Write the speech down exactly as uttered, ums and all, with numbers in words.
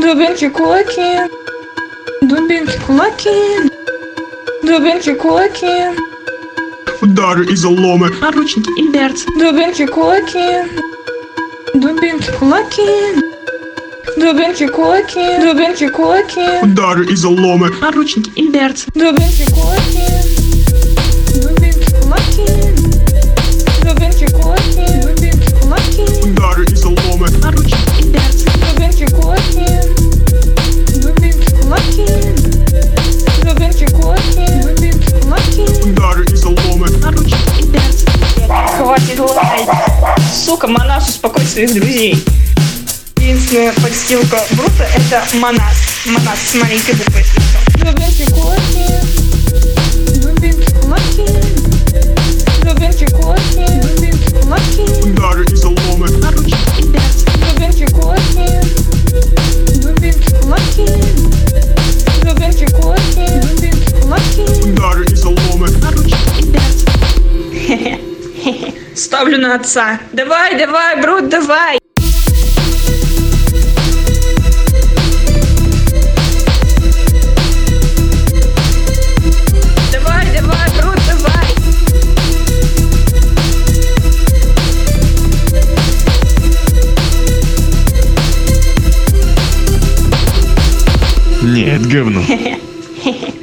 Дубинки, кулаки. Дубинки, кулаки. Дубинки, кулаки. Удары и заломы. Наручники и берцы. Дубинки, кулаки. Дубинки, кулаки. Дубинки, кулаки. Дубинки, кулаки. Удары и заломы. Наручники и берцы. Дубинки, кулаки. Дубинки, кулаки. Дубинки, кулаки. Дубинки, кулаки. Удары и заломы. Наручники и берцы. Дубинки, кулаки. Дубинки, кулаки. Дубинки, кулаки. Дубинки, кулаки. Удары и заломы. Наручники и берцы. Хватит лаять. Сука, Манас, успокой своих друзей. Единственная подстилка Брута — это Манас. Манас с маленькой буквой. Дубинки, кулаки. Дубинки, кулаки. Дубинки, кулаки. Дубинки, кулаки. Удары и заломы. Наручники и берцы. Дубинки, кулаки. Дубинки, кулаки. Дубинки, кулаки. Дубинки, кулаки. Удары и заломы. Наручники и берцы. Ставлю на отца. Давай, давай, Брут, давай. Давай, давай, Брут, давай. Нет, говно.